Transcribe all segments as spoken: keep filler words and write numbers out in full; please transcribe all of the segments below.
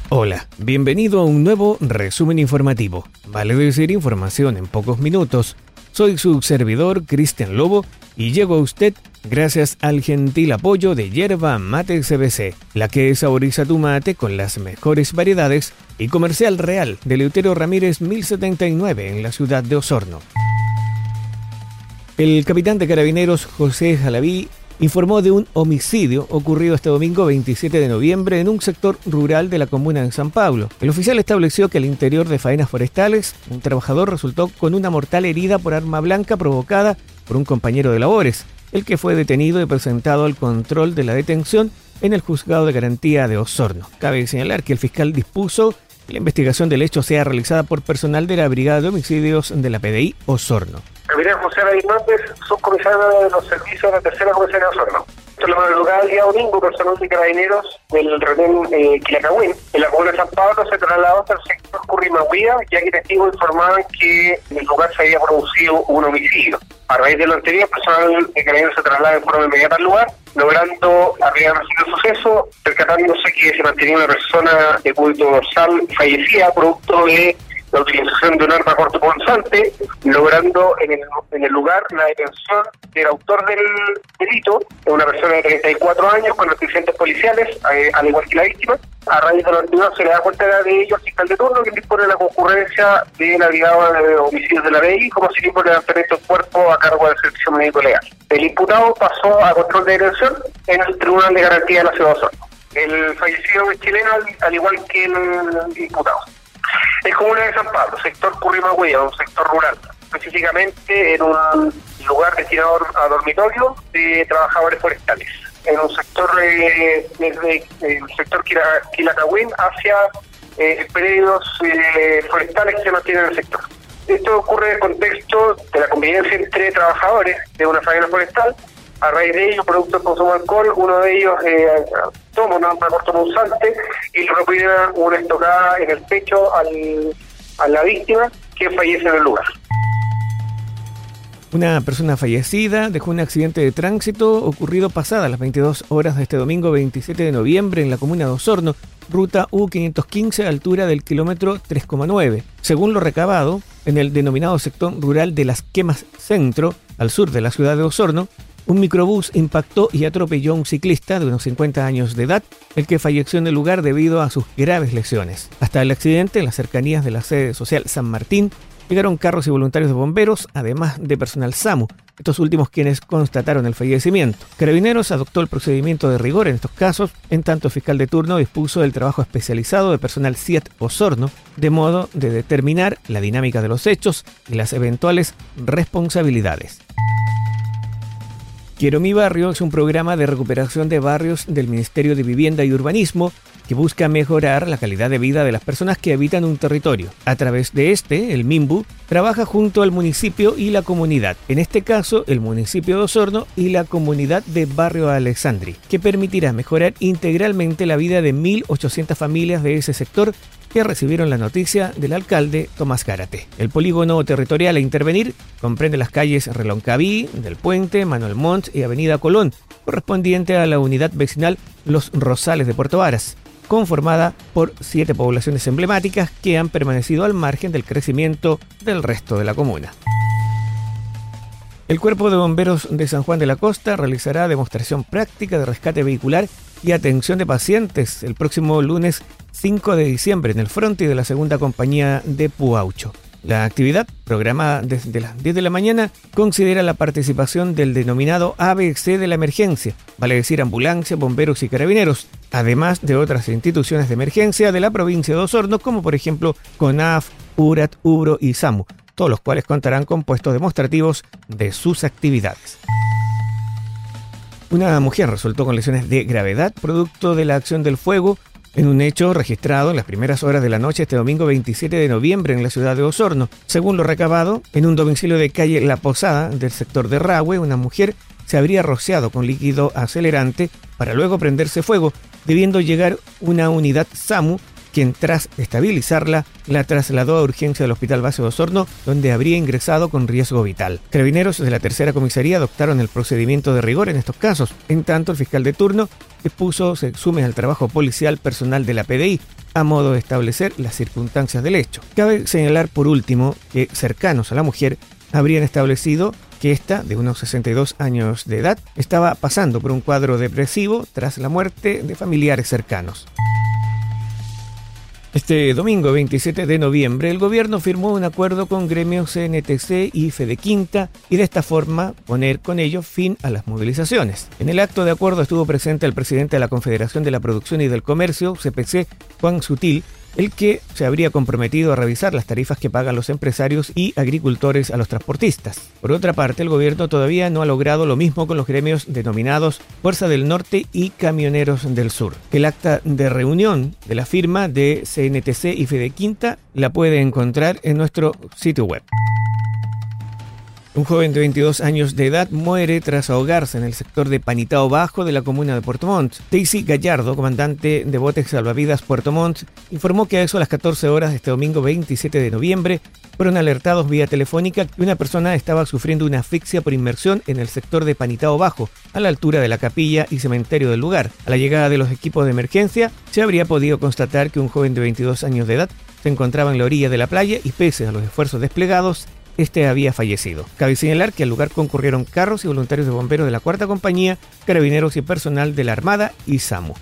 Hola, bienvenido a un nuevo resumen informativo. Vale decir información en pocos minutos. Soy su servidor, Cristian Lobo, y llego a usted gracias al gentil apoyo de Yerba Mate C B C, la que saboriza tu mate con las mejores variedades, y Comercial Real de Eleuterio Ramírez mil setenta y nueve en la ciudad de Osorno. El capitán de Carabineros José Jalaví informó de un homicidio ocurrido este domingo veintisiete de noviembre en un sector rural de la comuna de San Pablo. El oficial estableció que al interior de faenas forestales, un trabajador resultó con una mortal herida por arma blanca provocada por un compañero de labores, el que fue detenido y presentado al control de la detención en el Juzgado de Garantía de Osorno. Cabe señalar que el fiscal dispuso que la investigación del hecho sea realizada por personal de la Brigada de Homicidios de la P D I Osorno. Capitán José Hernández, subcomisario de los servicios de la tercera comisaría de Osorno. Esto es la madrugada del día domingo, personal de Carabineros del retén eh, Quilacagüín, en la comuna de San Pablo, se trasladó hasta el sector Currimahuía, ya que testigos informaban que en el lugar se había producido un homicidio. A raíz de lo anterior, el personal de Carabineros se traslada de forma inmediata al lugar, logrando arribar el suceso, percatándose que se mantenía una persona de cúbito dorsal fallecida, producto de la utilización de un arma cortopunzante, logrando en el, en el lugar la detención del autor del delito, una persona de treinta y cuatro años con antecedentes policiales, eh, al igual que la víctima. A raíz de lo anterior se le da cuenta de ello al fiscal de turno, que dispone la concurrencia de la Brigada de Homicidios de la P D I, como así por levantamiento del cuerpo a cargo del servicio médico legal. El imputado pasó a control de detención en el Tribunal de Garantía de la Ciudad de Osorno. El fallecido es chileno, al, al igual que el imputado. Es comuna de San Pablo, sector Currimahuía, un sector rural, específicamente en un lugar destinado a dormitorio de trabajadores forestales, en un sector eh, desde el sector Quilacagüín hacia eh, predios eh, forestales que se mantienen en el sector. Esto ocurre en el contexto de la convivencia entre trabajadores de una faena forestal. A raíz de ello, producto del consumo de alcohol, uno de ellos eh, toma una arma cortopunzante y le propina una estocada en el pecho al, a la víctima, que fallece en el lugar. Una persona fallecida dejó un accidente de tránsito ocurrido pasadas las veintidós horas de este domingo veintisiete de noviembre en la comuna de Osorno, ruta U quinientos quince, altura del kilómetro tres coma nueve. Según lo recabado, en el denominado sector rural de Las Quemas Centro, al sur de la ciudad de Osorno, un microbús impactó y atropelló a un ciclista de unos cincuenta años de edad, el que falleció en el lugar debido a sus graves lesiones. Hasta el accidente, en las cercanías de la sede social San Martín, llegaron carros y voluntarios de bomberos, además de personal SAMU, estos últimos quienes constataron el fallecimiento. Carabineros adoptó el procedimiento de rigor en estos casos, en tanto el fiscal de turno dispuso del trabajo especializado de personal C I A T Osorno, de modo de determinar la dinámica de los hechos y las eventuales responsabilidades. Quiero mi barrio es un programa de recuperación de barrios del Ministerio de Vivienda y Urbanismo que busca mejorar la calidad de vida de las personas que habitan un territorio. A través de este, el MIMBU trabaja junto al municipio y la comunidad, en este caso el municipio de Osorno y la comunidad de Barrio Alexandri, que permitirá mejorar integralmente la vida de mil ochocientas familias de ese sector que recibieron la noticia del alcalde Tomás Gárate. El polígono territorial a intervenir comprende las calles Reloncaví, del Puente, Manuel Montt y Avenida Colón, correspondiente a la unidad vecinal Los Rosales de Puerto Varas, conformada por siete poblaciones emblemáticas que han permanecido al margen del crecimiento del resto de la comuna. El Cuerpo de Bomberos de San Juan de la Costa realizará demostración práctica de rescate vehicular y atención de pacientes el próximo lunes cinco de diciembre en el frontis de la segunda compañía de Puaucho. La actividad, programada desde las diez de la mañana, considera la participación del denominado A B C de la emergencia, vale decir ambulancia, bomberos y carabineros, además de otras instituciones de emergencia de la provincia de Osorno, como por ejemplo CONAF, URAT, UBRO y SAMU, todos los cuales contarán con puestos demostrativos de sus actividades. Una mujer resultó con lesiones de gravedad producto de la acción del fuego en un hecho registrado en las primeras horas de la noche este domingo veintisiete de noviembre en la ciudad de Osorno. Según lo recabado, en un domicilio de calle La Posada del sector de Rahue, una mujer se habría rociado con líquido acelerante para luego prenderse fuego, debiendo llegar una unidad SAMU quien tras estabilizarla la trasladó a urgencia del Hospital Base de Osorno, donde habría ingresado con riesgo vital. Carabineros de la tercera comisaría adoptaron el procedimiento de rigor en estos casos. En tanto, el fiscal de turno dispuso se sume al trabajo policial personal de la P D I a modo de establecer las circunstancias del hecho. Cabe señalar por último que cercanos a la mujer habrían establecido que ésta, de unos sesenta y dos años de edad, estaba pasando por un cuadro depresivo tras la muerte de familiares cercanos. Este domingo veintisiete de noviembre, el gobierno firmó un acuerdo con gremios C N T C y Fedequinta y de esta forma poner con ello fin a las movilizaciones. En el acto de acuerdo estuvo presente el presidente de la Confederación de la Producción y del Comercio, C P C, Juan Sutil, el que se habría comprometido a revisar las tarifas que pagan los empresarios y agricultores a los transportistas. Por otra parte, el gobierno todavía no ha logrado lo mismo con los gremios denominados Fuerza del Norte y Camioneros del Sur. El acta de reunión de la firma de C N T C y Fedequinta la puede encontrar en nuestro sitio web. Un joven de veintidós años de edad muere tras ahogarse en el sector de Panitao Bajo de la comuna de Puerto Montt. Daisy Gallardo, comandante de botes salvavidas Puerto Montt, informó que a eso a las catorce horas de este domingo veintisiete de noviembre fueron alertados vía telefónica que una persona estaba sufriendo una asfixia por inmersión en el sector de Panitao Bajo, a la altura de la capilla y cementerio del lugar. A la llegada de los equipos de emergencia, se habría podido constatar que un joven de veintidós años de edad se encontraba en la orilla de la playa y pese a los esfuerzos desplegados, este había fallecido. Cabe señalar que al lugar concurrieron carros y voluntarios de bomberos de la cuarta compañía, carabineros y personal de la Armada y SAMU.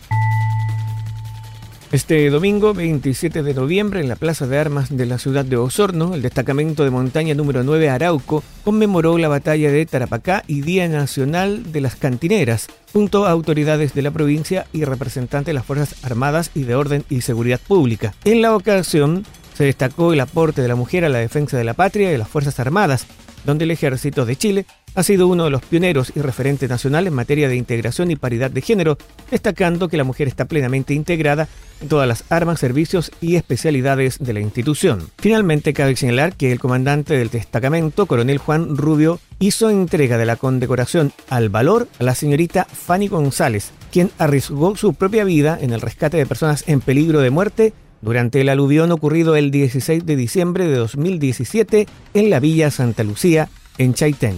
Este domingo veintisiete de noviembre, en la Plaza de Armas de la ciudad de Osorno, el destacamento de montaña número nueve Arauco conmemoró la batalla de Tarapacá y Día Nacional de las Cantineras, junto a autoridades de la provincia y representantes de las Fuerzas Armadas y de Orden y Seguridad Pública. En la ocasión, se destacó el aporte de la mujer a la defensa de la patria y de las Fuerzas Armadas, donde el Ejército de Chile ha sido uno de los pioneros y referentes nacional en materia de integración y paridad de género, destacando que la mujer está plenamente integrada en todas las armas, servicios y especialidades de la institución. Finalmente, cabe señalar que el comandante del destacamento, coronel Juan Rubio, hizo entrega de la condecoración al valor a la señorita Fanny González, quien arriesgó su propia vida en el rescate de personas en peligro de muerte durante el aluvión ocurrido el dieciséis de diciembre de dos mil diecisiete en la Villa Santa Lucía, en Chaitén.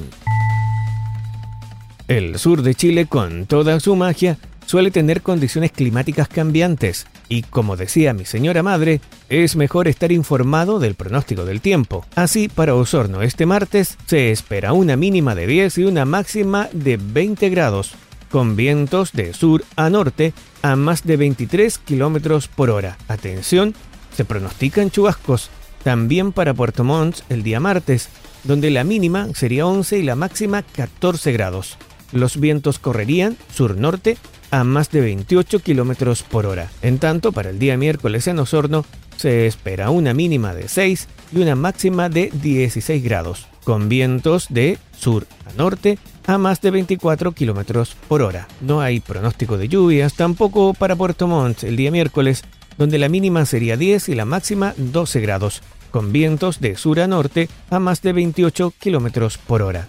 El sur de Chile, con toda su magia, suele tener condiciones climáticas cambiantes y, como decía mi señora madre, es mejor estar informado del pronóstico del tiempo. Así, para Osorno este martes se espera una mínima de diez y una máxima de veinte grados, con vientos de sur a norte a más de veintitrés kilómetros por hora. Atención, se pronostican chubascos también para Puerto Montt el día martes, donde la mínima sería once y la máxima catorce grados. Los vientos correrían sur-norte a más de veintiocho kilómetros por hora. En tanto, para el día miércoles en Osorno se espera una mínima de seis y una máxima de dieciséis grados, con vientos de sur a norte a más de veinticuatro kilómetros por hora. No hay pronóstico de lluvias tampoco para Puerto Montt el día miércoles, donde la mínima sería diez y la máxima doce grados, con vientos de sur a norte a más de veintiocho kilómetros por hora.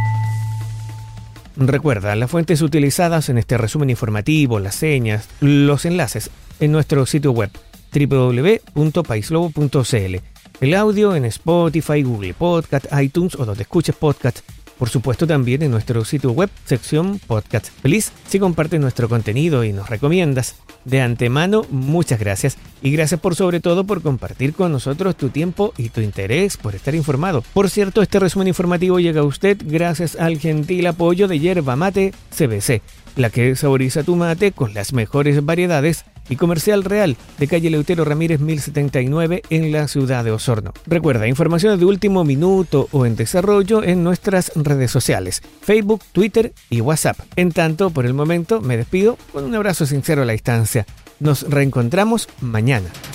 Recuerda, las fuentes utilizadas en este resumen informativo, las señas, los enlaces en nuestro sitio web doble u doble u doble u punto paislobo punto c l. El audio en Spotify, Google Podcast, iTunes o donde escuches podcast. Por supuesto, también en nuestro sitio web, sección podcast. Feliz si compartes nuestro contenido y nos recomiendas. De antemano, muchas gracias. Y gracias por sobre todo por compartir con nosotros tu tiempo y tu interés por estar informado. Por cierto, este resumen informativo llega a usted gracias al gentil apoyo de Yerba Mate C B C, la que saboriza tu mate con las mejores variedades, y Comercial Real, de calle Leutero Ramírez mil setenta y nueve en la ciudad de Osorno. Recuerda, informaciones de último minuto o en desarrollo en nuestras redes sociales, Facebook, Twitter y WhatsApp. En tanto, por el momento, me despido con un abrazo sincero a la distancia. Nos reencontramos mañana.